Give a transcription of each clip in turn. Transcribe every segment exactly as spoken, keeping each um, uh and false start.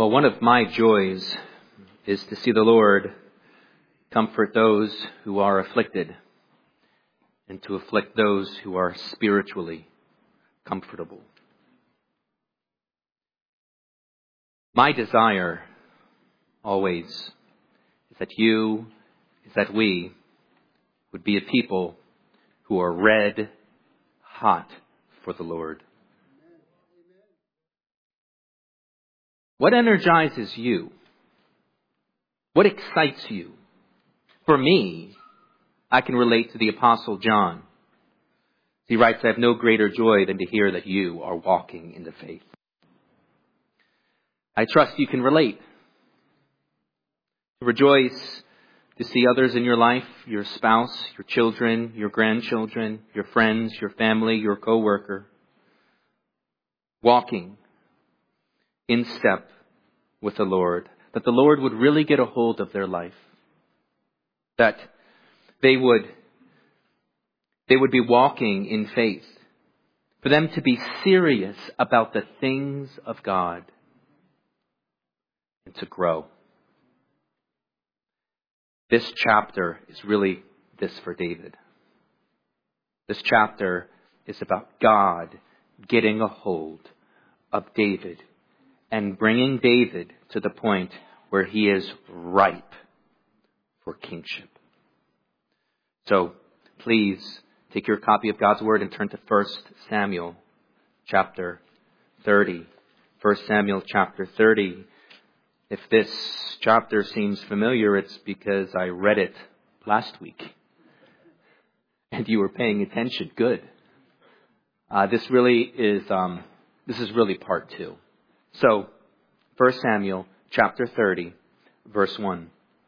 Well, one of my joys is to see the Lord comfort those who are afflicted and to afflict those who are spiritually comfortable. My desire always is that you, is that we would be a people who are red hot for the Lord. What energizes you? What excites you? For me, I can relate to the Apostle John. He writes, I have no greater joy than to hear that you are walking in the faith. I trust you can relate. To rejoice to see others in your life, your spouse, your children, your grandchildren, your friends, your family, your co-worker, walking in step with the Lord, that the Lord would really get a hold of their life, that they would, they would be walking in faith, for them to be serious about the things of God and to grow. This chapter is really this for David. This chapter is about God getting a hold of David and bringing David to the point where he is ripe for kingship. So please take your copy of God's Word and turn to First Samuel chapter thirty. First Samuel chapter thirty. If this chapter seems familiar, it's because I read it last week. And you were paying attention. Good. Uh, this really is, um, this is really part two. So, First Samuel chapter thirty, verse one.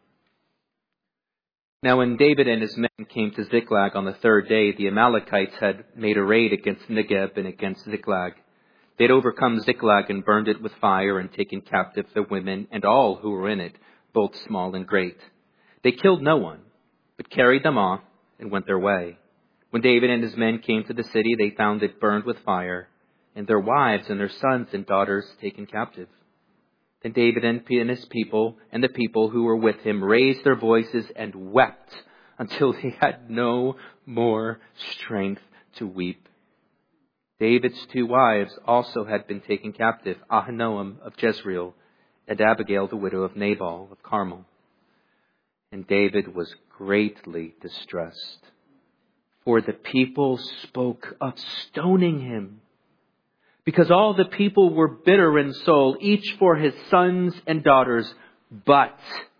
Now when David and his men came to Ziklag on the third day, the Amalekites had made a raid against Negeb and against Ziklag. They had overcome Ziklag and burned it with fire and taken captive the women and all who were in it, both small and great. They killed no one, but carried them off and went their way. When David and his men came to the city, they found it burned with fire, and their wives and their sons and daughters taken captive. Then David and his people and the people who were with him raised their voices and wept until they had no more strength to weep. David's two wives also had been taken captive, Ahinoam of Jezreel and Abigail, the widow of Nabal of Carmel. And David was greatly distressed, for the people spoke of stoning him, because all the people were bitter in soul, each for his sons and daughters. But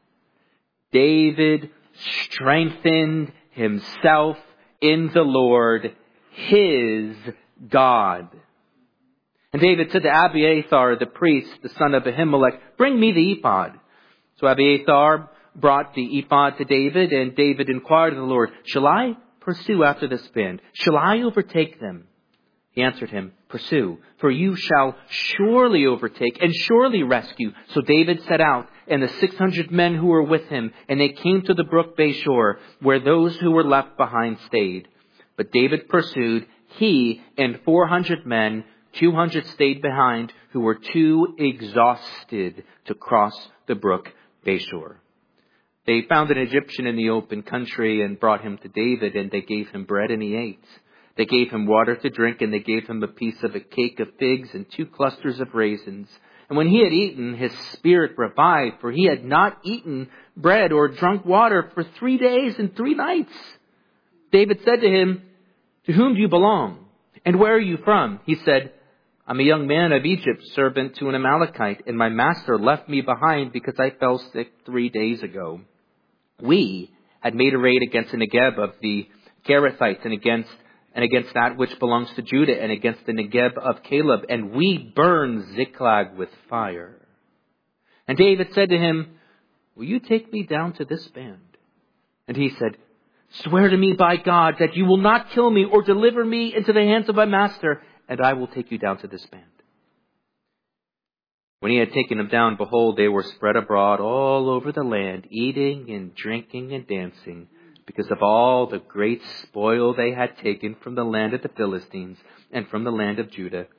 David strengthened himself in the Lord, his God. And David said to Abiathar, the priest, the son of Ahimelech, bring me the ephod. So Abiathar brought the ephod to David, and David inquired of the Lord, shall I pursue after this band? Shall I overtake them? He answered him, pursue, for you shall surely overtake and surely rescue. So David set out, and the six hundred men who were with him, and they came to the brook Bashor, where those who were left behind stayed. But David pursued, he and four hundred men, two hundred stayed behind, who were too exhausted to cross the brook Bashor. They found an Egyptian in the open country and brought him to David, and they gave him bread and he ate. They gave him water to drink, and they gave him a piece of a cake of figs and two clusters of raisins. And when he had eaten, his spirit revived, for he had not eaten bread or drunk water for three days and three nights. David said to him, to whom do you belong? And where are you from? He said, I'm a young man of Egypt, servant to an Amalekite, and my master left me behind because I fell sick three days ago. We had made a raid against the Negeb of the Kerethites and against and against that which belongs to Judah and against the Negeb of Caleb, and we burned Ziklag with fire. And David said to him, will you take me down to this band? And he said, swear to me by God that you will not kill me or deliver me into the hands of my master, and I will take you down to this band. When he had taken them down, behold, they were spread abroad all over the land, eating and drinking and dancing, because of all the great spoil they had taken from the land of the Philistines and from the land of Judah.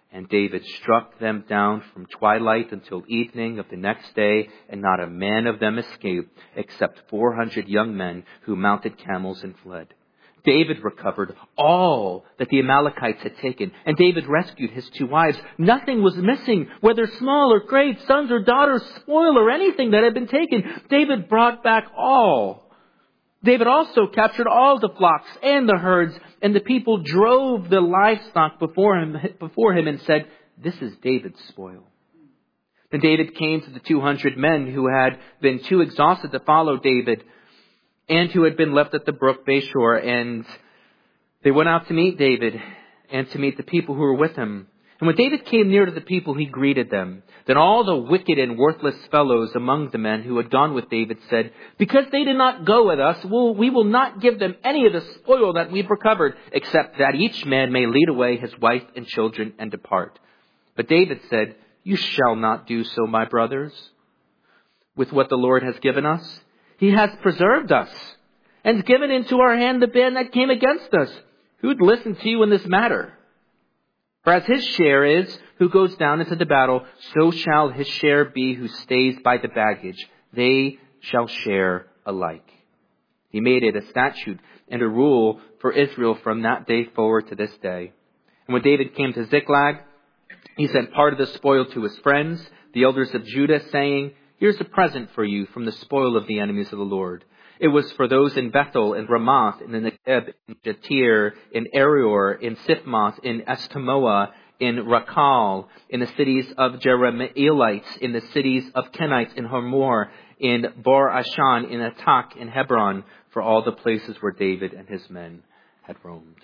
And David struck them down from twilight until evening of the next day, and not a man of them escaped, except four hundred young men who mounted camels and fled. David recovered all that the Amalekites had taken, and David rescued his two wives. Nothing was missing, whether small or great, sons or daughters, spoil or anything that had been taken. David brought back all. David also captured all the flocks and the herds, and the people drove the livestock before him, before him and said, "This is David's spoil." Then David came to the two hundred men who had been too exhausted to follow David and who had been left at the brook Bashor, and they went out to meet David and to meet the people who were with him. And when David came near to the people, he greeted them. Then all the wicked and worthless fellows among the men who had gone with David said, "Because they did not go with us, we'll, we will not give them any of the spoil that we've recovered, except that each man may lead away his wife and children and depart." But David said, "You shall not do so, my brothers, with what the Lord has given us. He has preserved us and given into our hand the band that came against us. Who'd listen to you in this matter? For as his share is who goes down into the battle, so shall his share be who stays by the baggage. They shall share alike." He made it a statute and a rule for Israel from that day forward to this day. And when David came to Ziklag, he sent part of the spoil to his friends, the elders of Judah, saying, "Here's a present for you from the spoil of the enemies of the Lord." It was for those in Bethel, in Ramoth, in the Negeb, in Jatir, in Arior, in Sifmoth, in Eshtemoa, in Rakal, in the cities of Jerahmeelites, in the cities of Kenites, in Hormor, in Bor Ashan, in Atak, in Hebron, for all the places where David and his men had roamed.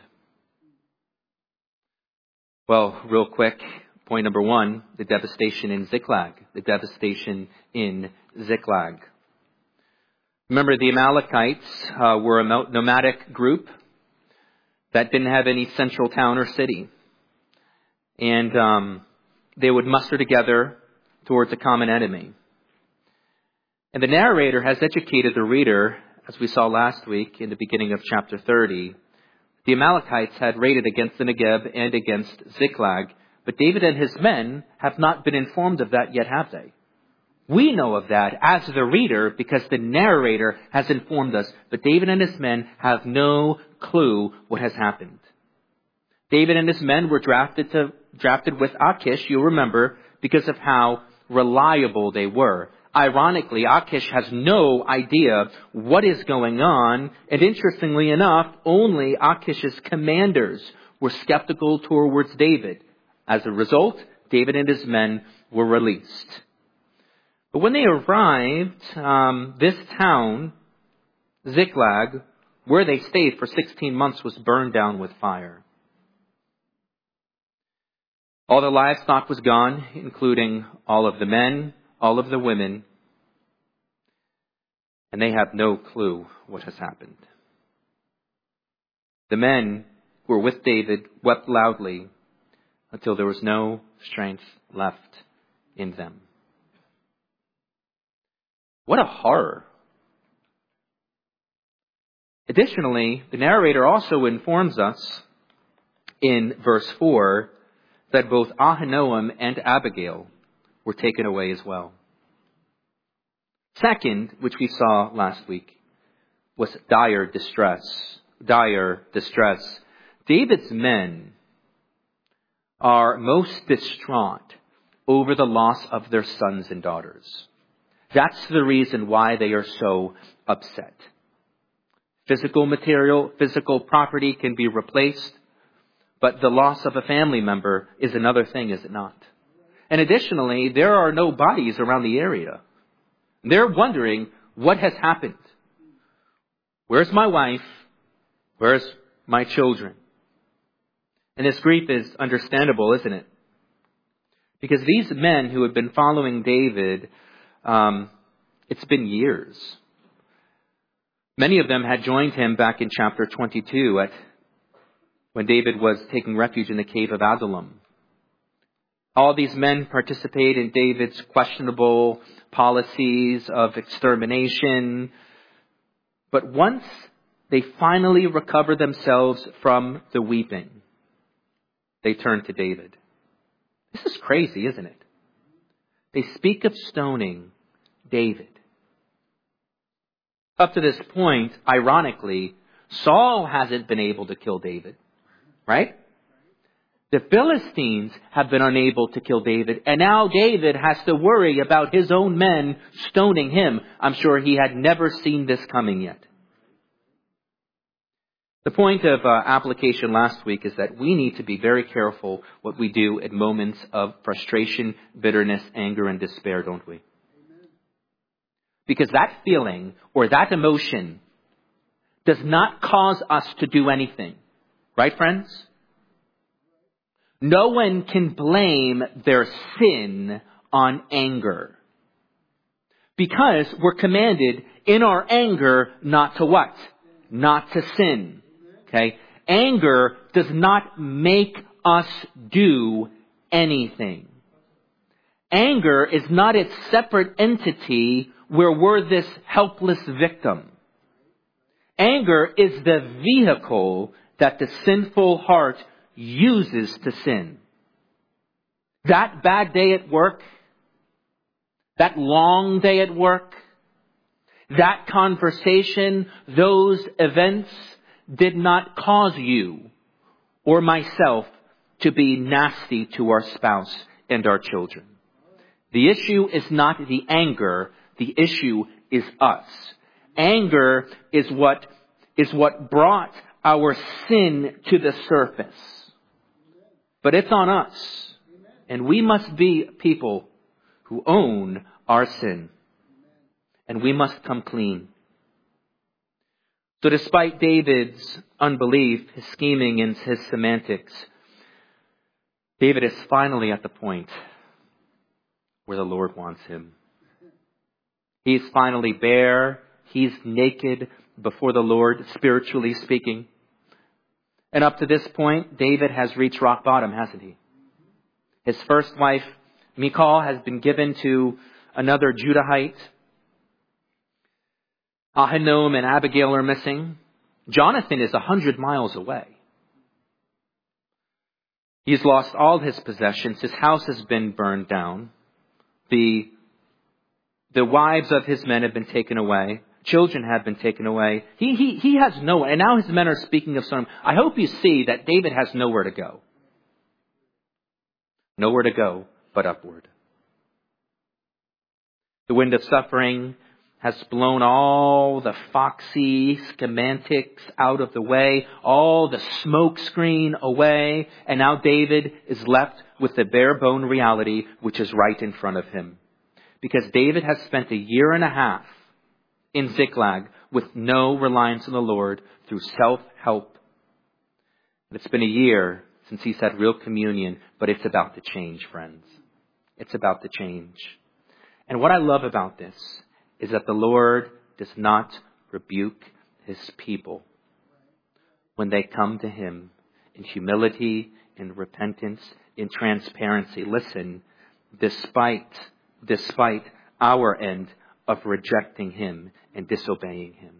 Well, real quick, point number one, the devastation in Ziklag. The devastation in Ziklag. Remember, the Amalekites uh, were a nomadic group that didn't have any central town or city. And um, they would muster together towards a common enemy. And the narrator has educated the reader, as we saw last week in the beginning of chapter thirty. The Amalekites had raided against the Negeb and against Ziklag, but David and his men have not been informed of that yet, have they? We know of that as the reader because the narrator has informed us, but David and his men have no clue what has happened. David and his men were drafted to drafted with Achish, you'll remember, because of how reliable they were. Ironically, Achish has no idea what is going on, and interestingly enough, only Achish's commanders were skeptical towards David. As a result, David and his men were released. But when they arrived, um, this town, Ziklag, where they stayed for sixteen months, was burned down with fire. All the livestock was gone, including all of the men, all of the women, and they have no clue what has happened. The men who were with David wept loudly until there was no strength left in them. What a horror. Additionally, the narrator also informs us in verse four that both Ahinoam and Abigail were taken away as well. Second, which we saw last week, was dire distress. Dire distress. David's men are most distraught over the loss of their sons and daughters. That's the reason why they are so upset. Physical material, physical property can be replaced, but the loss of a family member is another thing, is it not? And additionally, there are no bodies around the area. They're wondering what has happened. Where's my wife? Where's my children? And this grief is understandable, isn't it? Because these men who have been following David, um, it's been years. Many of them had joined him back in chapter twenty-two at when David was taking refuge in the cave of Adullam. All these men participate in David's questionable policies of extermination. But once they finally recover themselves from the weeping, they turn to David. This is crazy, isn't it? They speak of stoning David. Up to this point, ironically, Saul hasn't been able to kill David, right? The Philistines have been unable to kill David, and now David has to worry about his own men stoning him. I'm sure he had never seen this coming yet. The point of uh, application last week is that we need to be very careful what we do at moments of frustration, bitterness, anger, and despair, don't we? Because that feeling or that emotion does not cause us to do anything. Right, friends? No one can blame their sin on anger. Because we're commanded in our anger not to what? Not to sin. Okay? Anger does not make us do anything. Anger is not its separate entity where we're this helpless victim. Anger is the vehicle that the sinful heart uses to sin. That bad day at work, that long day at work, that conversation, those events did not cause you or myself to be nasty to our spouse and our children. The issue is not the anger, the issue is us. Anger is what is what brought our sin to the surface. But it's on us. And we must be people who own our sin. And we must come clean. So despite David's unbelief, his scheming, and his semantics, David is finally at the point where the Lord wants him. He's finally bare. He's naked before the Lord, spiritually speaking. And up to this point, David has reached rock bottom, hasn't he? His first wife, Michal, has been given to another Judahite. Ahinoam and Abigail are missing. Jonathan is a hundred miles away. He's lost all his possessions. His house has been burned down. The, the wives of his men have been taken away. Children have been taken away. He, he, he has nowhere. And now his men are speaking of some. I hope you see that David has nowhere to go. Nowhere to go but upward. The wind of suffering has blown all the foxy schematics out of the way, all the smoke screen away, and now David is left with the bare bone reality which is right in front of him. Because David has spent a year and a half in Ziklag with no reliance on the Lord through self-help. It's been a year since he's had real communion, but it's about to change, friends. It's about to change. And what I love about this is that the Lord does not rebuke his people when they come to him in humility, in repentance, in transparency. Listen, despite, despite our end of rejecting him and disobeying him.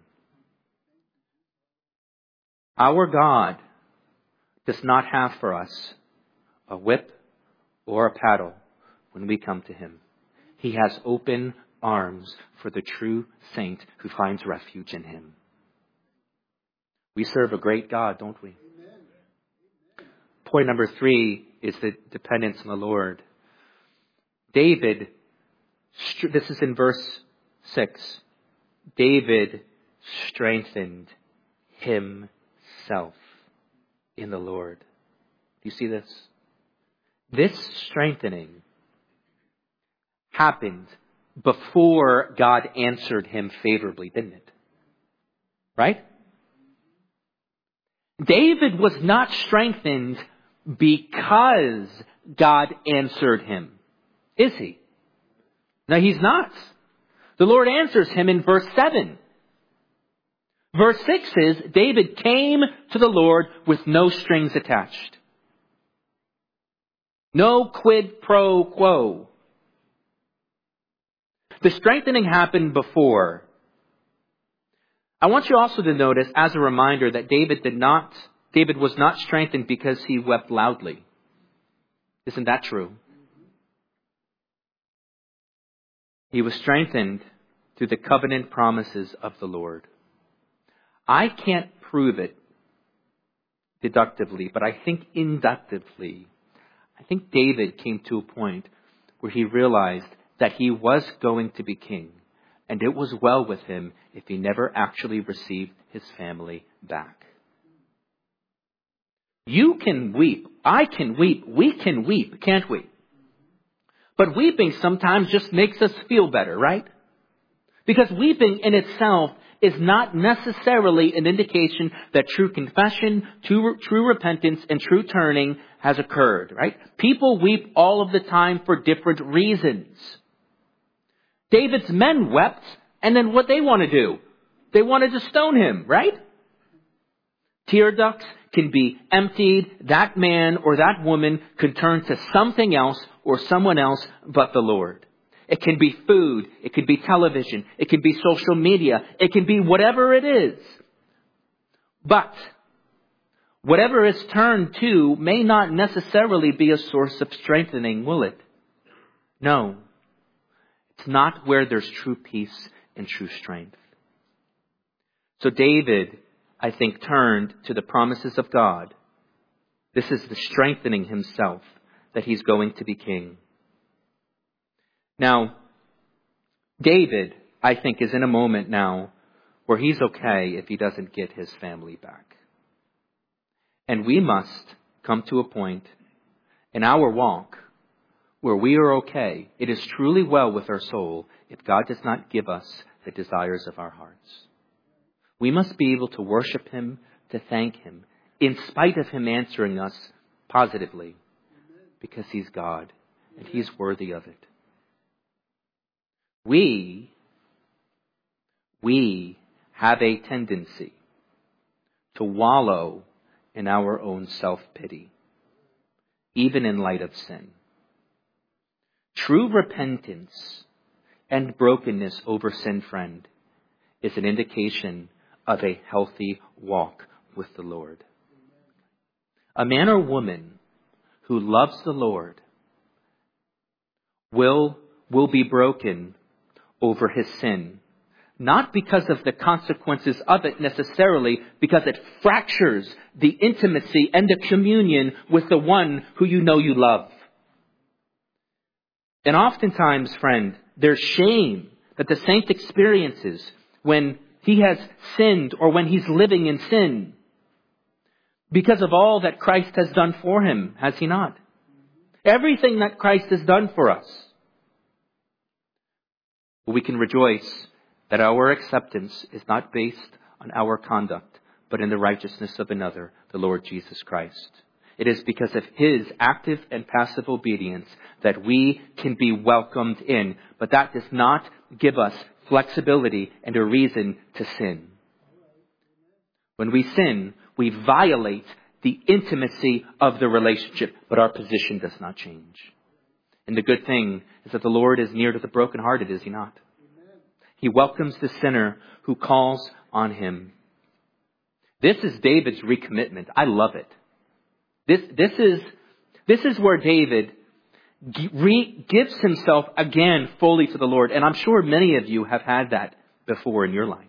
Our God does not have for us a whip or a paddle when we come to him. He has open arms for the true saint who finds refuge in him. We serve a great God, don't we? Amen. Point number three is the dependence on the Lord. David, this is in verse six. David strengthened himself in the Lord. Do you see this? This strengthening happened before God answered him favorably, didn't it? Right? David was not strengthened because God answered him. Is he? No, he's not. The Lord answers him in verse seven. Verse six is, David came to the Lord with no strings attached. No quid pro quo. The strengthening happened before. I want you also to notice, as a reminder, that David did not, David was not strengthened because he wept loudly. Isn't that true? He was strengthened through the covenant promises of the Lord. I can't prove it deductively, but I think inductively. I think David came to a point where he realized that he was going to be king, and it was well with him if he never actually received his family back. You can weep. I can weep. We can weep, can't we? But weeping sometimes just makes us feel better, right? Because weeping in itself is not necessarily an indication that true confession, true, true repentance, and true turning has occurred, right? People weep all of the time for different reasons. David's men wept, and then what they want to do? They wanted to stone him, right? Tear ducts can be emptied. That man or that woman could turn to something else or someone else but the Lord. It can be food. It could be television. It can be social media. It can be whatever it is. But whatever is turned to may not necessarily be a source of strengthening, will it? No. It's not where there's true peace and true strength. So David, I think, turned to the promises of God. This is the strengthening himself that he's going to be king. Now, David, I think, is in a moment now where he's okay if he doesn't get his family back. And we must come to a point in our walk where we are okay. It is truly well with our soul if God does not give us the desires of our hearts. We must be able to worship him, to thank him, in spite of him answering us positively, because he's God and he's worthy of it. We, we have a tendency to wallow in our own self-pity, even in light of sin. True repentance and brokenness over sin, friend, is an indication of a healthy walk with the Lord. A man or woman who loves the Lord will, will be broken over his sin. Not because of the consequences of it necessarily, because it fractures the intimacy and the communion with the one who you know you love. And oftentimes, friend, there's shame that the saint experiences when he has sinned or when he's living in sin, because of all that Christ has done for him, has he not? Everything that Christ has done for us. We can rejoice that our acceptance is not based on our conduct, but in the righteousness of another, the Lord Jesus Christ. It is because of his active and passive obedience that we can be welcomed in. But that does not give us flexibility and a reason to sin. When we sin, we violate the intimacy of the relationship, but our position does not change. And the good thing is that the Lord is near to the brokenhearted, is he not? He welcomes the sinner who calls on him. This is David's recommitment. I love it. This, this is, this is where David re- gives himself again fully to the Lord. And I'm sure many of you have had that before in your life.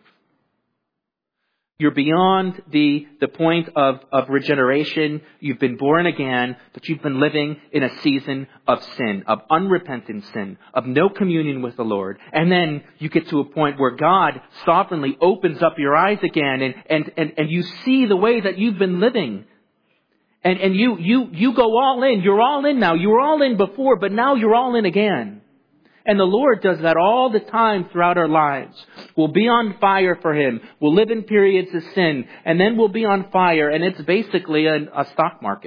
You're beyond the, the point of, of regeneration. You've been born again, but you've been living in a season of sin, of unrepentant sin, of no communion with the Lord. And then you get to a point where God sovereignly opens up your eyes again and, and, and, and you see the way that you've been living. And, and you, you, you go all in. You're all in now. You were all in before, but now you're all in again. And the Lord does that all the time throughout our lives. We'll be on fire for him. We'll live in periods of sin. And then we'll be on fire. And it's basically a, a stock market.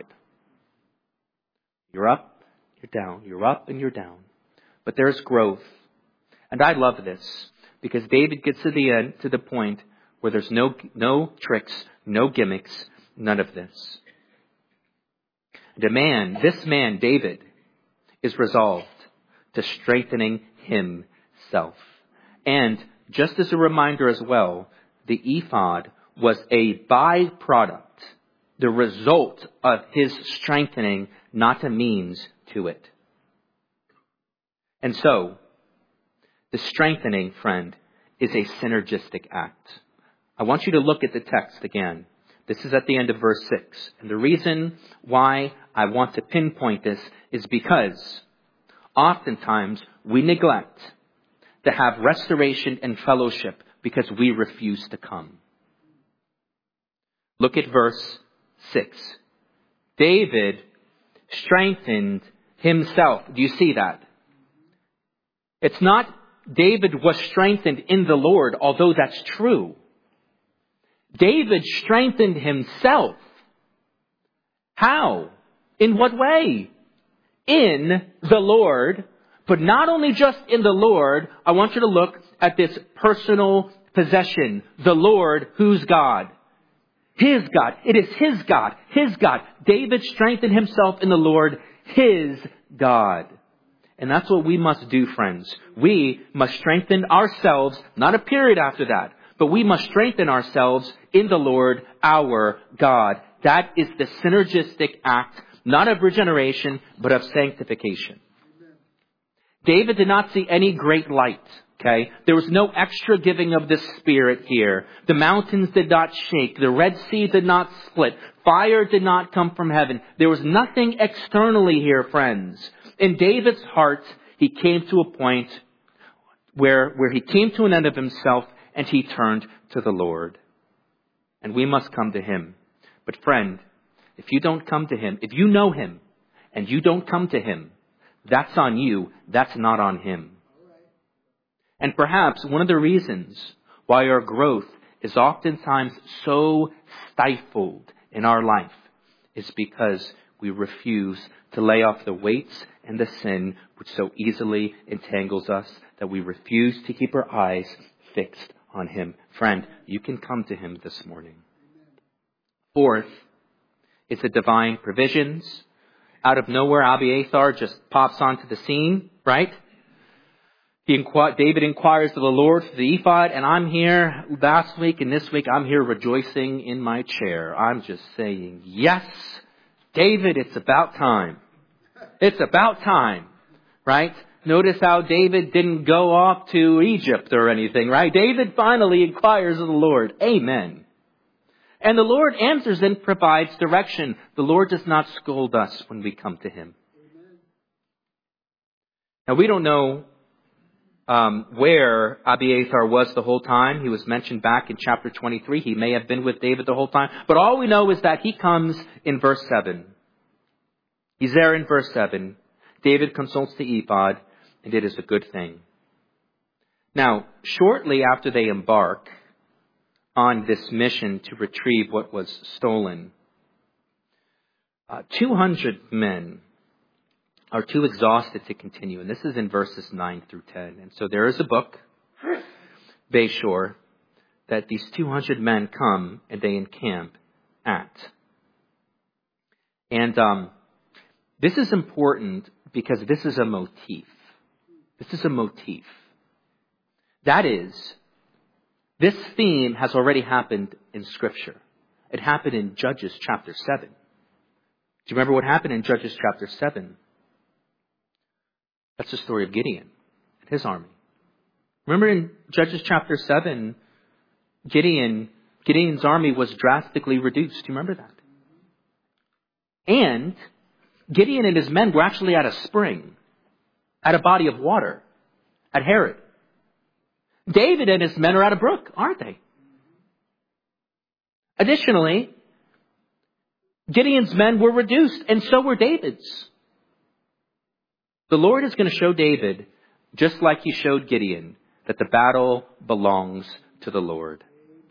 You're up, you're down. You're up and you're down. But there's growth. And I love this. Because David gets to the end, to the point where there's no, no tricks, no gimmicks, none of this. And a man, this man, David, is resolved to strengthening himself. And just as a reminder as well, the ephod was a byproduct, the result of his strengthening, not a means to it. And so, The strengthening, friend, is a synergistic act. I want you to look at the text again. This is at the end of verse six. And the reason why I want to pinpoint this is because oftentimes we neglect to have restoration and fellowship because we refuse to come. Look at verse six. David strengthened himself. Do you see that? It's not David was strengthened in the Lord, although that's true. David strengthened himself. How? In what way? In the Lord. But not only just in the Lord, I want you to look at this personal possession. The Lord, whose God? His God. It is His God. His God. David strengthened himself in the Lord, His God. And that's what we must do, friends. We must strengthen ourselves, not a period after that, but we must strengthen ourselves in the Lord, our God. That is the synergistic act, not of regeneration, but of sanctification. David did not see any great light. Okay? There was no extra giving of the Spirit here. The mountains did not shake. The Red Sea did not split. Fire did not come from heaven. There was nothing externally here, friends. In David's heart, he came to a point where, where he came to an end of himself and he turned to the Lord. And we must come to Him. But friend, if you don't come to Him, if you know Him and you don't come to Him, that's on you. That's not on Him. And perhaps one of the reasons why our growth is oftentimes so stifled in our life is because we refuse to lay off the weights and the sin which so easily entangles us, that we refuse to keep our eyes fixed on Him. Friend, you can come to Him this morning. Fourth is the divine provisions. Out of nowhere, Abiathar just pops onto the scene, right? He inqu- David inquires to the Lord for the ephod, and I'm here last week and this week, I'm here rejoicing in my chair. I'm just saying, yes, David, it's about time. It's about time, right? Notice how David didn't go off to Egypt or anything, right? David finally inquires of the Lord. Amen. And the Lord answers and provides direction. The Lord does not scold us when we come to Him. Now, we don't know um, where Abiathar was the whole time. He was mentioned back in chapter twenty-three. He may have been with David the whole time. But all we know is that he comes in verse seven. He's there in verse seven. David consults the ephod, and it is a good thing. Now, shortly after they embark on this mission to retrieve what was stolen, uh, two hundred men are too exhausted to continue. And this is in verses nine through ten. And so there is a book, Bayshore, that these two hundred men come and they encamp at. And um, this is important because this is a motif. This is a motif. That is, this theme has already happened in Scripture. It happened in Judges chapter seven. Do you remember what happened in Judges chapter seven? That's the story of Gideon and his army. Remember in Judges chapter seven, Gideon, Gideon's army was drastically reduced. Do you remember that? And Gideon and his men were actually at a spring, at a body of water, at Herod. David and his men are at a brook, aren't they? Additionally, Gideon's men were reduced, and so were David's. The Lord is going to show David, just like He showed Gideon, that the battle belongs to the Lord.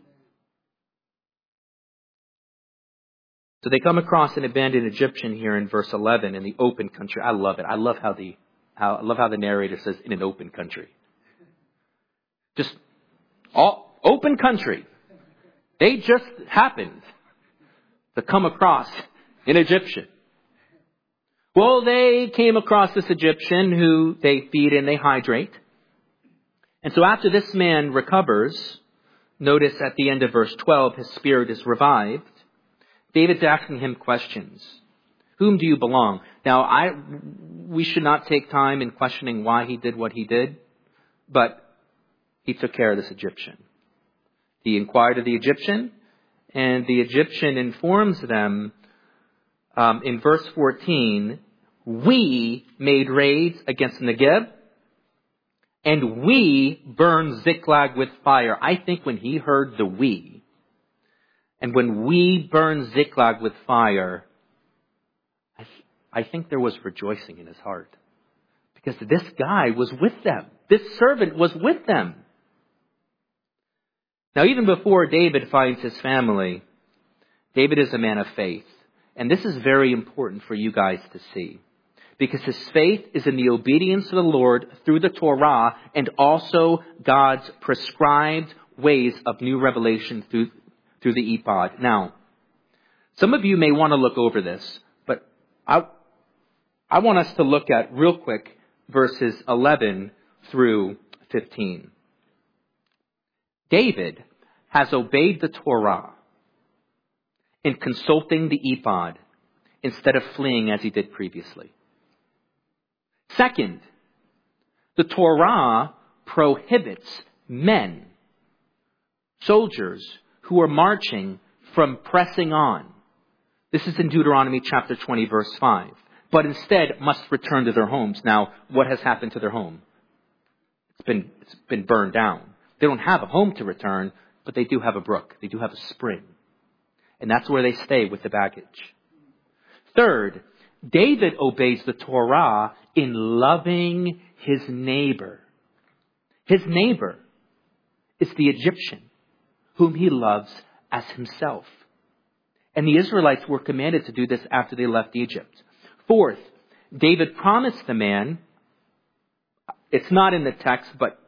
So they come across an abandoned Egyptian here in verse eleven in the open country. I love it. I love how the how I love how the narrator says in an open country. Just all open country. They just happened to come across an Egyptian. Well, they came across this Egyptian who they feed and they hydrate. And so after this man recovers, notice at the end of verse twelve, his spirit is revived. David's asking him questions. Whom do you belong? Now, I we should not take time in questioning why he did what he did. but he took care of this Egyptian. He inquired of the Egyptian, and the Egyptian informs them um, in verse fourteen, we made raids against Negeb, and we burned Ziklag with fire. I think when he heard the we, and when we burned Ziklag with fire, I, th- I think there was rejoicing in his heart. Because this guy was with them. This servant was with them. Now, even before David finds his family, David is a man of faith. And this is very important for you guys to see. Because his faith is in the obedience to the Lord through the Torah and also God's prescribed ways of new revelation through, through the ephod. Now, some of you may want to look over this, but I, I want us to look at real quick verses eleven through fifteen. David has obeyed the Torah in consulting the ephod instead of fleeing as he did previously. Second, the Torah prohibits men, soldiers who are marching, from pressing on. This is in Deuteronomy chapter twenty, verse five. But instead must return to their homes. Now, what has happened to their home? It's been, it's been burned down. They don't have a home to return, but they do have a brook. They do have a spring. And that's where they stay with the baggage. Third, David obeys the Torah in loving his neighbor. His neighbor is the Egyptian, whom he loves as himself. And the Israelites were commanded to do this after they left Egypt. Fourth, David promised the man, it's not in the text, but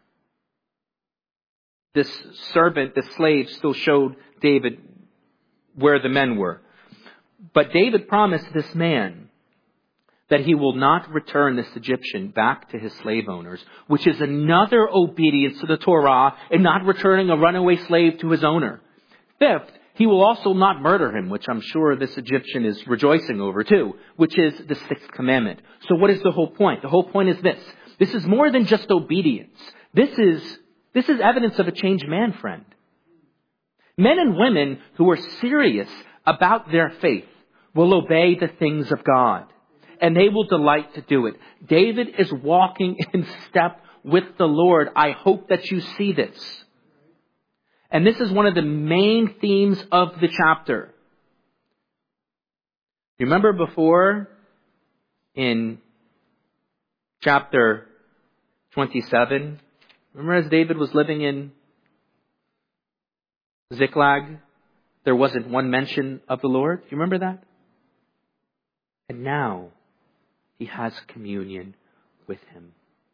this servant, this slave, still showed David where the men were. But David promised this man that he will not return this Egyptian back to his slave owners, which is another obedience to the Torah and not returning a runaway slave to his owner. Fifth, he will also not murder him, which I'm sure this Egyptian is rejoicing over too, which is the sixth commandment. So what is the whole point? The whole point is this. This is more than just obedience. This is, this is evidence of a changed man, friend. Men and women who are serious about their faith will obey the things of God, and they will delight to do it. David is walking in step with the Lord. I hope that you see this. And this is one of the main themes of the chapter. Remember before in chapter twenty-seven, remember as David was living in Ziklag, there wasn't one mention of the Lord? Do you remember that? And now he has communion with him.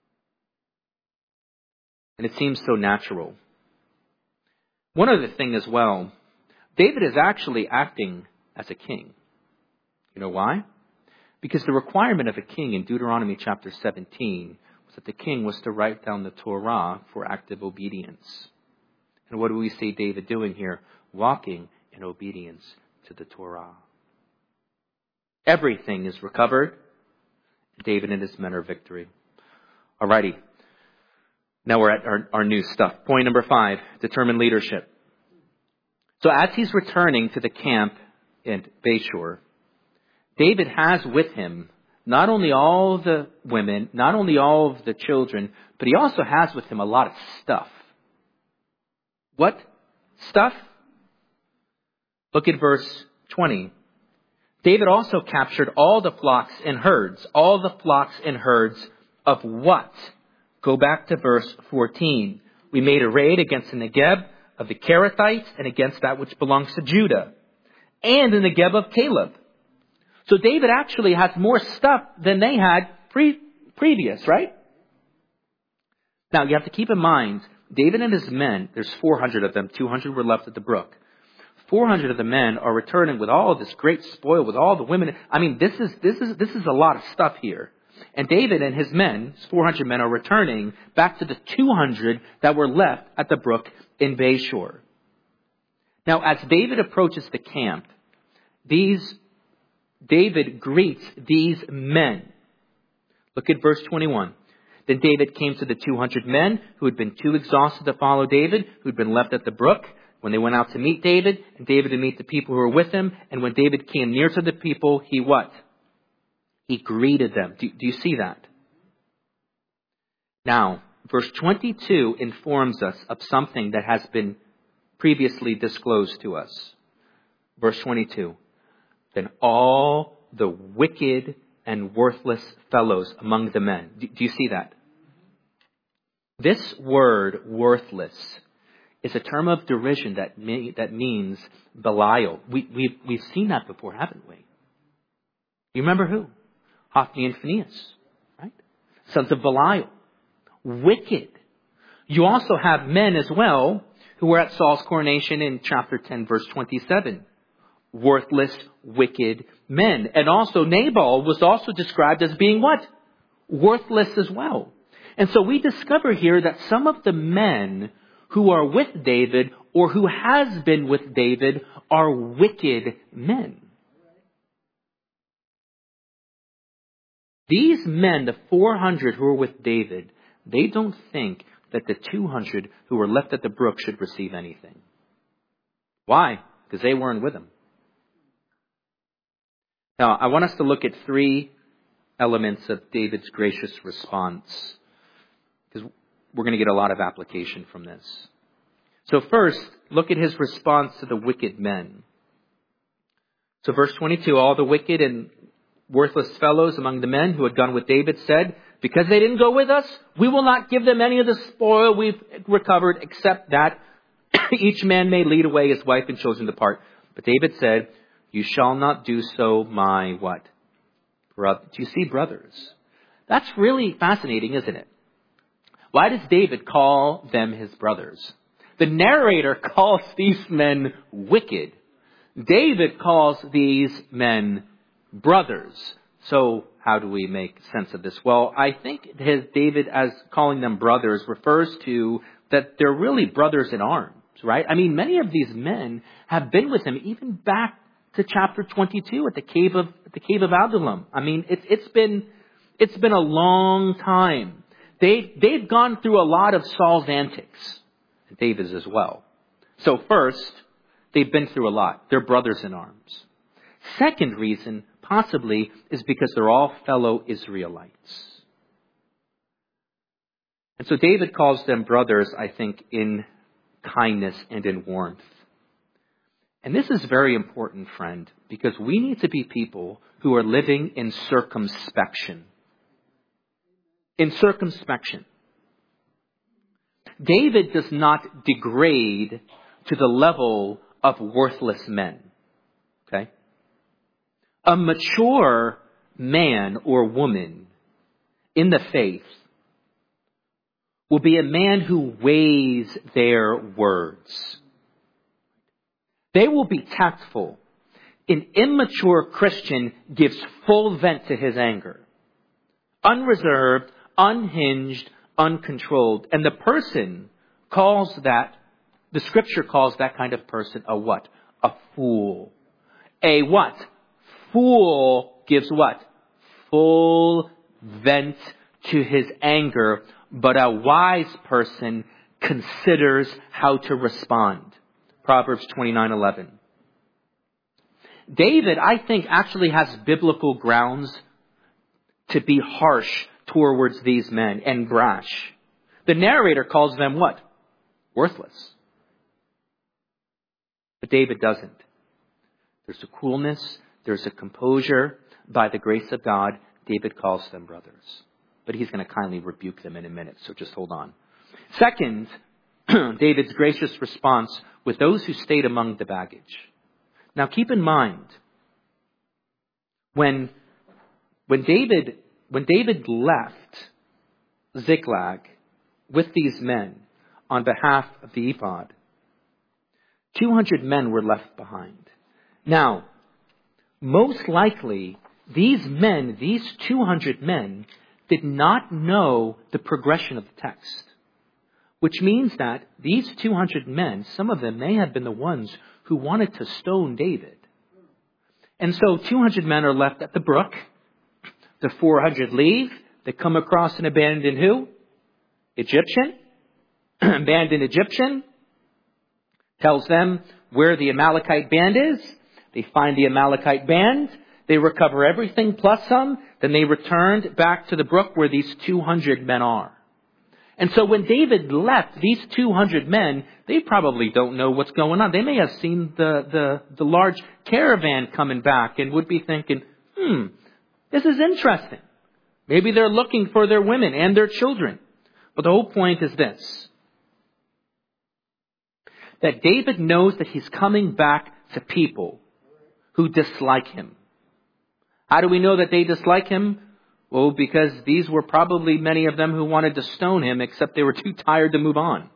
And it seems so natural. One other thing as well, David is actually acting as a king. You know why? Because the requirement of a king in Deuteronomy chapter seventeen was that the king was to write down the Torah for active obedience. And what do we see David doing here? Walking in obedience to the Torah. Everything is recovered. David and his men are victory. Alrighty. Now we're at our, our new stuff. Point number five, determined leadership. So as he's returning to the camp in Bayshore, David has with him not only all the women, not only all of the children, but he also has with him a lot of stuff. What stuff? Look at verse twenty. David also captured all the flocks and herds. All the flocks and herds of what? Go back to verse fourteen. We made a raid against the Negeb of the Kerethites and against that which belongs to Judah. And the Negeb of Caleb. So David actually has more stuff than they had pre- previous, right? Now you have to keep in mind, David and his men, there's four hundred of them, two hundred were left at the brook. four hundred of the men are returning with all of this great spoil, with all the women. I mean, this is, this is, this is a lot of stuff here. And David and his men, his four hundred men, are returning back to the two hundred that were left at the brook in Bayshore. Now, as David approaches the camp, these, David greets these men. Look at verse twenty-one. Then David came to the two hundred men who had been too exhausted to follow David, who had been left at the brook. When they went out to meet David, and David to meet the people who were with him, and when David came near to the people, he what? He greeted them. Do, do you see that? Now, verse twenty-two informs us of something that has been previously disclosed to us. Verse twenty-two. Then all the wicked and worthless fellows among the men. Do, do you see that? This word, worthless, is a term of derision that may, that means Belial. We, we've, we've seen that before, haven't we? You remember who? Hophni and Phinehas, right? Sons of Belial. Wicked. You also have men as well who were at Saul's coronation in chapter ten, verse twenty-seven. Worthless, wicked men. And also Nabal was also described as being what? Worthless as well. And so we discover here that some of the men who are with David or who has been with David are wicked men. These men, the four hundred who are with David, they don't think that the two hundred who were left at the brook should receive anything. Why? Because they weren't with him. Now, I want us to look at three elements of David's gracious response, because we're going to get a lot of application from this. So first, look at his response to the wicked men. So verse twenty-two, all the wicked and worthless fellows among the men who had gone with David said, because they didn't go with us, we will not give them any of the spoil we've recovered, except that each man may lead away his wife and children to depart. But David said, you shall not do so, my what? Brother. Do you see, brothers? That's really fascinating, isn't it? Why does David call them his brothers? The narrator calls these men wicked. David calls these men brothers. So how do we make sense of this? Well, I think his David, as calling them brothers, refers to that they're really brothers in arms, right? I mean, many of these men have been with him even back to chapter twenty-two at the cave of at the cave of Adullam. I mean, it's it's been it's been a long time. They they've gone through a lot of Saul's antics, and David's as well. So first, they've been through a lot. They're brothers in arms. Second reason, possibly, is because they're all fellow Israelites. And so David calls them brothers, I think, in kindness and in warmth. And this is very important, friend, because we need to be people who are living in circumspection. In circumspection. David does not degrade to the level of worthless men. Okay? A mature man or woman in the faith will be a man who weighs their words. They will be tactful. An immature Christian gives full vent to his anger. Unreserved, unhinged, uncontrolled. And the person calls that, the scripture calls that kind of person a what? A fool. A what? Fool gives what? Full vent to his anger, but a wise person considers how to respond. Proverbs twenty-nine eleven. David, I think, actually has biblical grounds to be harsh towards these men and brash. The narrator calls them what? Worthless. But David doesn't. There's a coolness, there's a composure. By the grace of God, David calls them brothers. But he's going to kindly rebuke them in a minute, so just hold on. Second, David's gracious response with those who stayed among the baggage. Now keep in mind, when, when David, when David left Ziklag with these men on behalf of the ephod, two hundred men were left behind. Now, most likely, these men, these two hundred men, did not know the progression of the text. Which means that these two hundred men, some of them may have been the ones who wanted to stone David. And so two hundred men are left at the brook. The four hundred leave. They come across an abandoned who? Egyptian. Abandoned Egyptian. Tells them where the Amalekite band is. They find the Amalekite band. They recover everything plus some. Then they returned back to the brook where these two hundred men are. And so when David left, these two hundred men, they probably don't know what's going on. They may have seen the, the, the large caravan coming back and would be thinking, hmm, this is interesting. Maybe they're looking for their women and their children. But the whole point is this. That David knows that he's coming back to people who dislike him. How do we know that they dislike him? Well, because these were probably many of them who wanted to stone him, except they were too tired to move on.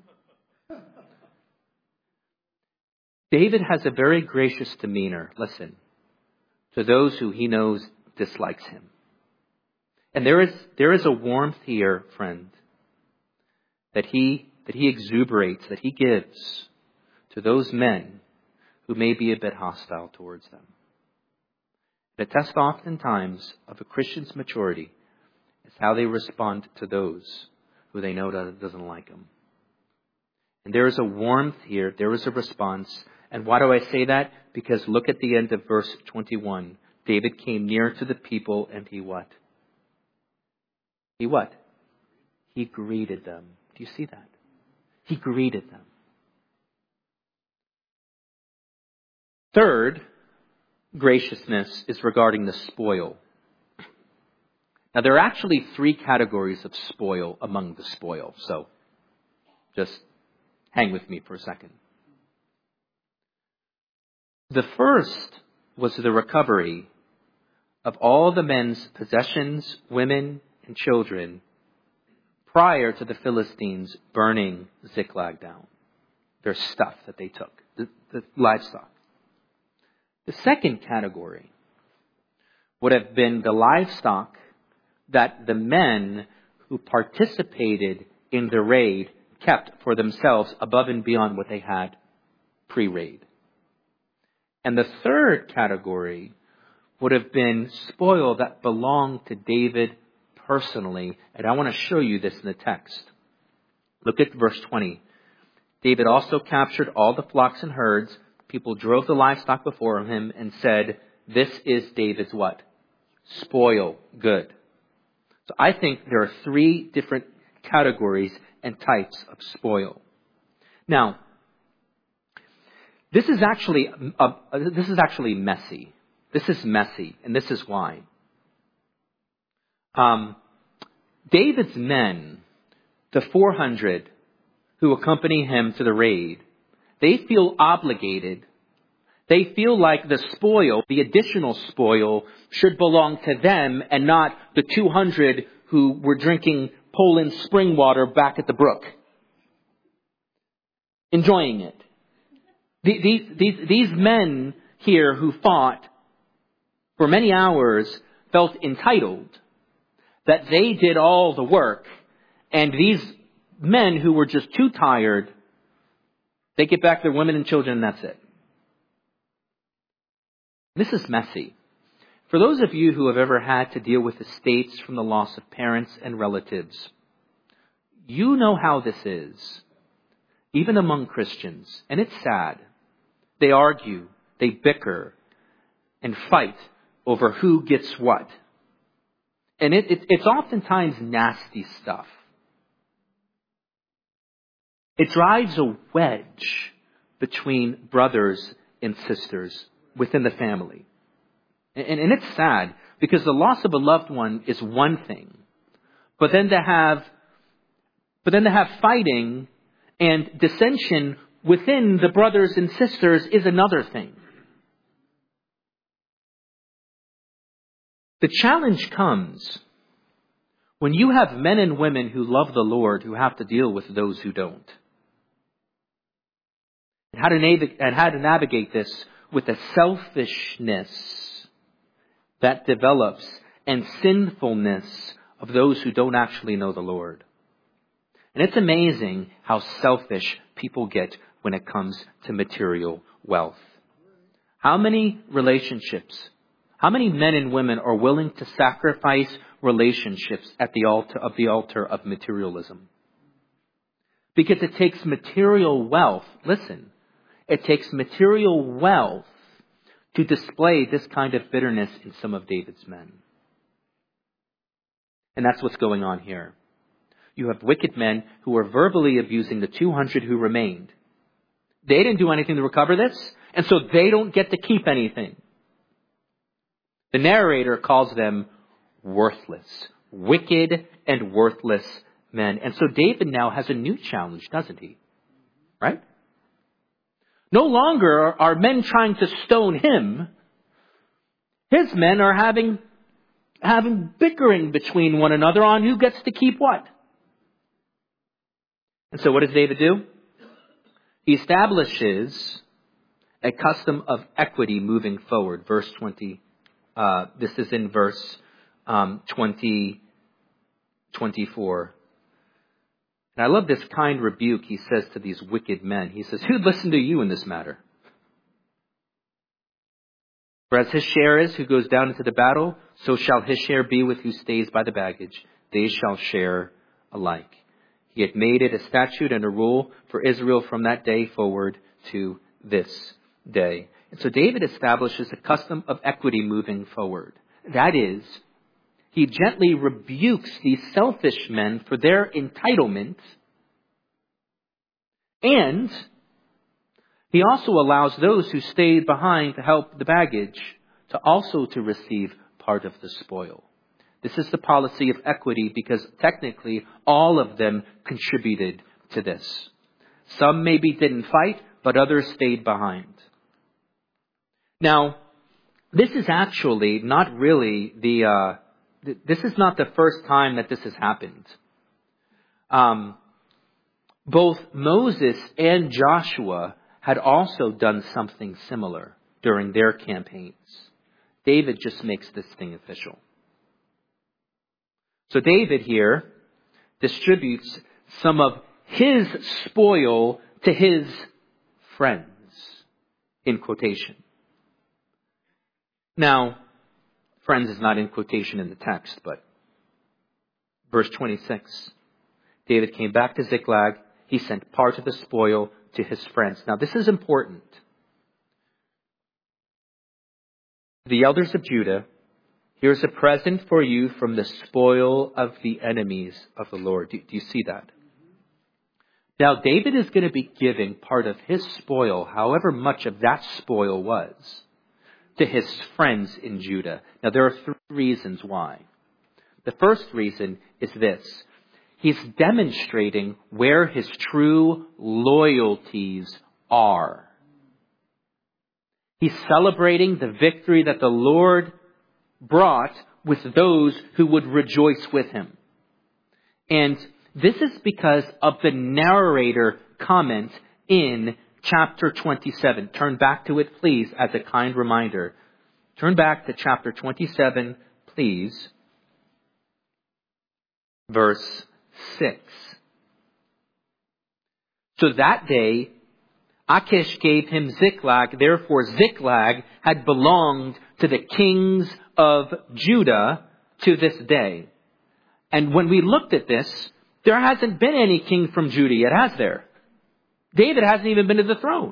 David has a very gracious demeanor, listen, to those who he knows dislikes him. And there is, there is a warmth here, friend, that he, that he exuberates, that he gives to those men who may be a bit hostile towards them. The test oftentimes of a Christian's maturity is how they respond to those who they know doesn't like them. And there is a warmth here. There is a response. And why do I say that? Because look at the end of verse twenty-one. David came near to the people and he what? He what? He greeted them. Do you see that? He greeted them. Third, graciousness is regarding the spoil. Now, there are actually three categories of spoil among the spoil. So, just hang with me for a second. The first was the recovery of all the men's possessions, women, and children prior to the Philistines burning Ziklag down. Their stuff that they took, the, the livestock. The second category would have been the livestock that the men who participated in the raid kept for themselves above and beyond what they had pre-raid. And the third category would have been spoil that belonged to David personally. And I want to show you this in the text. Look at verse twenty. David also captured all the flocks and herds. People drove the livestock before him and said, this is David's what? Spoil. Good. So I think there are three different categories and types of spoil. Now, this is actually, uh, this is actually messy. This is messy, and this is why. Um, David's men, the four hundred who accompany him to the raid, they feel obligated. They feel like the spoil, the additional spoil, should belong to them and not the two hundred who were drinking Poland spring water back at the brook, enjoying it. These, these, these men here who fought for many hours felt entitled that they did all the work, and these men who were just too tired, they get back their women and children and that's it. This is messy. For those of you who have ever had to deal with estates from the loss of parents and relatives, you know how this is, even among Christians. And it's sad. They argue, they bicker, and fight over who gets what. And it, it, it's oftentimes nasty stuff. It drives a wedge between brothers and sisters within the family. And, and it's sad because the loss of a loved one is one thing. But then to have, but then to have fighting and dissension within the brothers and sisters is another thing. The challenge comes when you have men and women who love the Lord who have to deal with those who don't. And how to navigate, and how to navigate this with a selfishness that develops and sinfulness of those who don't actually know the Lord. And it's amazing how selfish people get when it comes to material wealth. How many relationships, how many men and women are willing to sacrifice relationships at the altar of the altar of materialism. Because it takes material wealth, listen, it takes material wealth to display this kind of bitterness in some of David's men. And that's what's going on here. You have wicked men who are verbally abusing the two hundred who remained. They didn't do anything to recover this, and so they don't get to keep anything. The narrator calls them worthless, wicked and worthless men. And so David now has a new challenge, doesn't he? Right? No longer are men trying to stone him. His men are having, having bickering between one another on who gets to keep what. And so what does David do? He establishes a custom of equity moving forward. Verse twenty. Uh, this is in verse um, twenty, twenty-four. And I love this kind rebuke he says to these wicked men. He says, who'd listen to you in this matter? For as his share is who goes down into the battle, so shall his share be with who stays by the baggage. They shall share alike. He had made it a statute and a rule for Israel from that day forward to this day. And so David establishes a custom of equity moving forward. That is, he gently rebukes these selfish men for their entitlement, and he also allows those who stayed behind to help the baggage to also to receive part of the spoil. This is the policy of equity because technically all of them contributed to this. Some maybe didn't fight, but others stayed behind. Now, this is actually not really the, uh, th- this is not the first time that this has happened. Um, both Moses and Joshua had also done something similar during their campaigns. David just makes this thing official. So David here distributes some of his spoil to his friends, in quotation. Now, friends is not in quotation in the text, but verse twenty-six, David came back to Ziklag. He sent part of the spoil to his friends. Now, this is important. The elders of Judah, here's a present for you from the spoil of the enemies of the Lord. Do, do you see that? Now, David is going to be giving part of his spoil, however much of that spoil was, to his friends in Judah. Now, there are three reasons why. The first reason is this. He's demonstrating where his true loyalties are. He's celebrating the victory that the Lord brought with those who would rejoice with him. And this is because of the narrator comment in chapter twenty-seven. Turn back to it, please, as a kind reminder. Turn back to chapter twenty-seven, please. Verse six. So that day, Achish gave him Ziklag. Therefore, Ziklag had belonged to the kings of Judah to this day. And when we looked at this, there hasn't been any king from Judah yet, has there? David hasn't even been to the throne.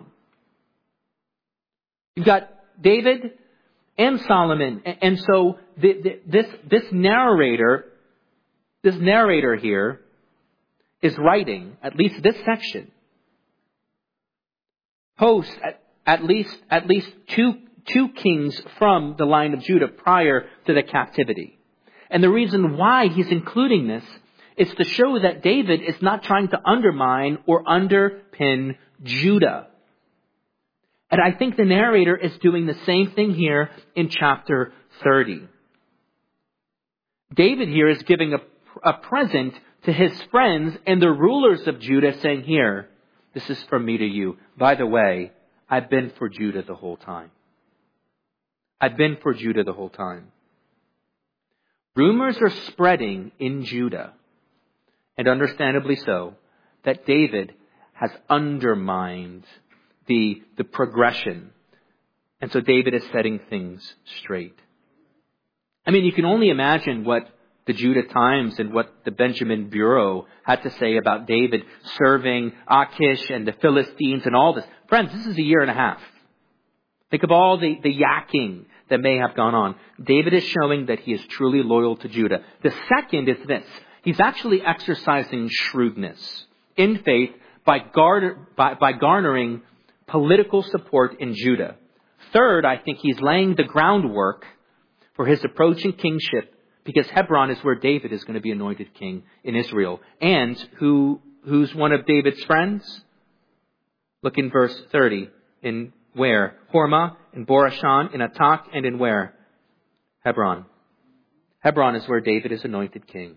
You've got David and Solomon. And so this, this narrator, this narrator here is writing, at least this section, post at, at least, at least two, two kings from the line of Judah prior to the captivity. And the reason why he's including this is to show that David is not trying to undermine or underpin Judah. And I think the narrator is doing the same thing here in chapter thirty. David here is giving a, a present to his friends and the rulers of Judah, saying, here, this is from me to you. By the way, I've been for Judah the whole time. I've been for Judah the whole time. Rumors are spreading in Judah, and understandably so, that David has undermined the, the progression. And so David is setting things straight. I mean, you can only imagine what the Judah Times and what the Benjamin Bureau had to say about David serving Achish and the Philistines and all this. Friends, this is a year and a half. Think of all the, the yakking that may have gone on. David is showing that he is truly loyal to Judah. The second is this. He's actually exercising shrewdness in faith by, garner, by, by garnering political support in Judah. Third, I think he's laying the groundwork for his approaching kingship, because Hebron is where David is going to be anointed king in Israel. And who who's one of David's friends? Look in verse thirty. In where? Hormah, in Borashan, in Atak, and in where? Hebron. Hebron is where David is anointed king.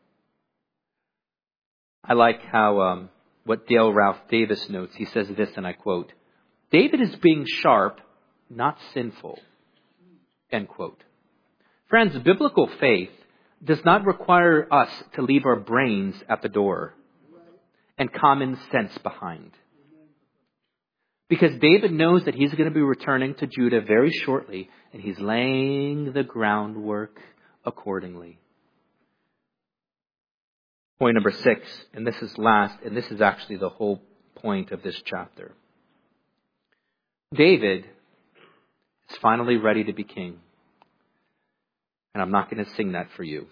I like how um, what Dale Ralph Davis notes. He says this, and I quote, "David is being sharp, not sinful." End quote. Friends, biblical faith does not require us to leave our brains at the door and common sense behind. Because David knows that he's going to be returning to Judah very shortly, and he's laying the groundwork accordingly. Point number six, and this is last, and this is actually the whole point of this chapter. David is finally ready to be king. And I'm not going to sing that for you.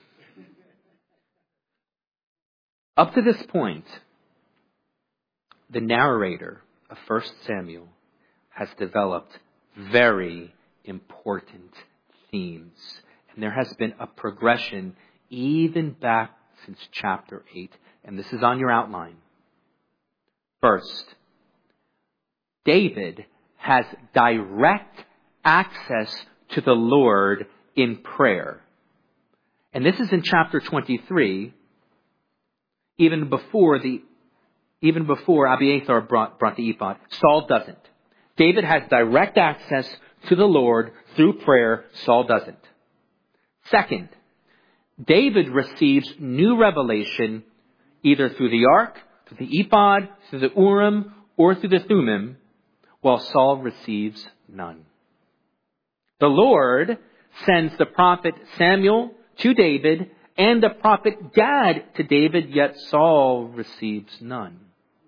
Up to this point, the narrator of First Samuel has developed very important themes. And there has been a progression even back since chapter eight. And this is on your outline. First, David has direct access to the Lord in prayer. And this is in chapter twenty-three, even before the even before Abiathar brought, brought the ephod. Saul doesn't. David has direct access to the Lord through prayer. Saul doesn't. Second, David receives new revelation either through the ark, through the ephod, through the Urim, or through the Thummim, while Saul receives none. The Lord sends the prophet Samuel to David and the prophet Gad to David, yet Saul receives none.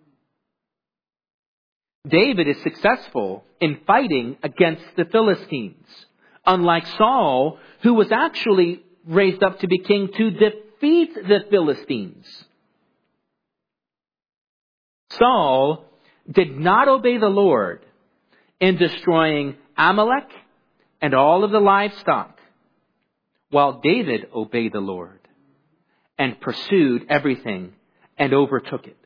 David is successful in fighting against the Philistines, unlike Saul, who was actually raised up to be king to defeat the Philistines. Saul did not obey the Lord in destroying Amalek and all of the livestock, while David obeyed the Lord and pursued everything and overtook it.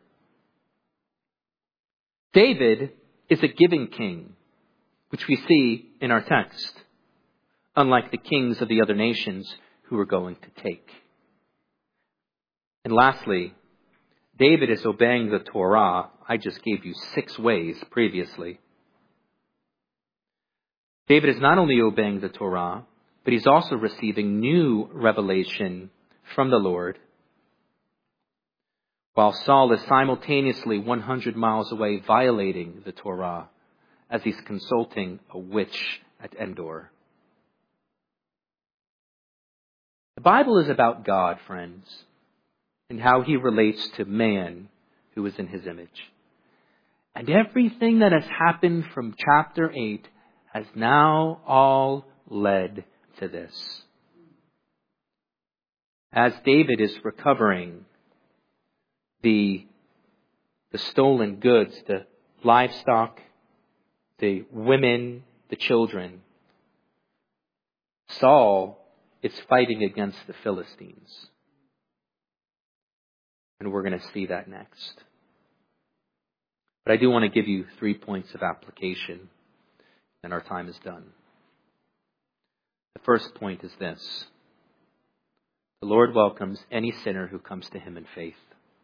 David is a giving king, which we see in our text, unlike the kings of the other nations who are going to take. And lastly, David is obeying the Torah. I just gave you six ways previously. David is not only obeying the Torah, but he's also receiving new revelation from the Lord, while Saul is simultaneously one hundred miles away violating the Torah as he's consulting a witch at Endor. The Bible is about God, friends, and how he relates to man who is in his image. And everything that has happened from chapter eight has now all led to this. As David is recovering the, the stolen goods, the livestock, the women, the children, Saul is fighting against the Philistines. And we're going to see that next. But I do want to give you three points of application, and our time is done. The first point is this. The Lord welcomes any sinner who comes to him in faith.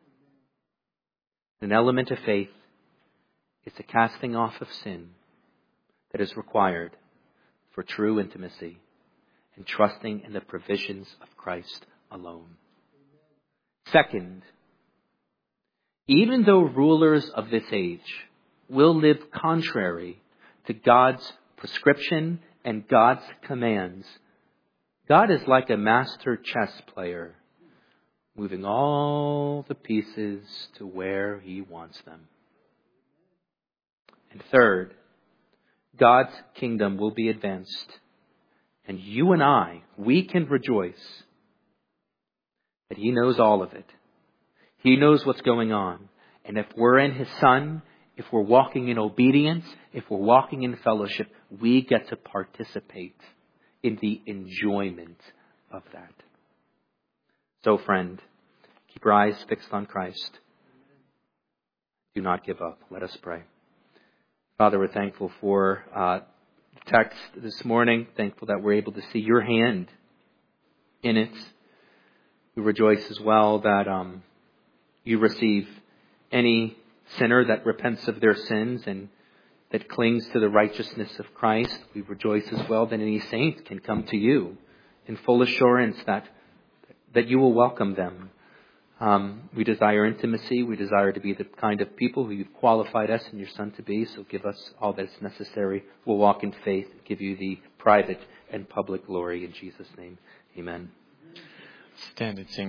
An element of faith is the casting off of sin that is required for true intimacy and trusting in the provisions of Christ alone. Second, even though rulers of this age will live contrary to God's prescription and God's commands, God is like a master chess player, moving all the pieces to where He wants them. And third, God's kingdom will be advanced. And you and I, we can rejoice that He knows all of it. He knows what's going on. And if we're in His Son, if we're walking in obedience, if we're walking in fellowship, we get to participate in the enjoyment of that. So, friend, keep your eyes fixed on Christ. Do not give up. Let us pray. Father, we're thankful for uh, the text this morning. Thankful that we're able to see your hand in it. We rejoice as well that um, you receive any sinner that repents of their sins and that clings to the righteousness of Christ. We rejoice as well that any saint can come to you in full assurance that that you will welcome them. Um, we desire intimacy. We desire to be the kind of people who you've qualified us and your Son to be. So give us all that's necessary. We'll walk in faith, give you the private and public glory in Jesus' name. Amen. Stand and sing.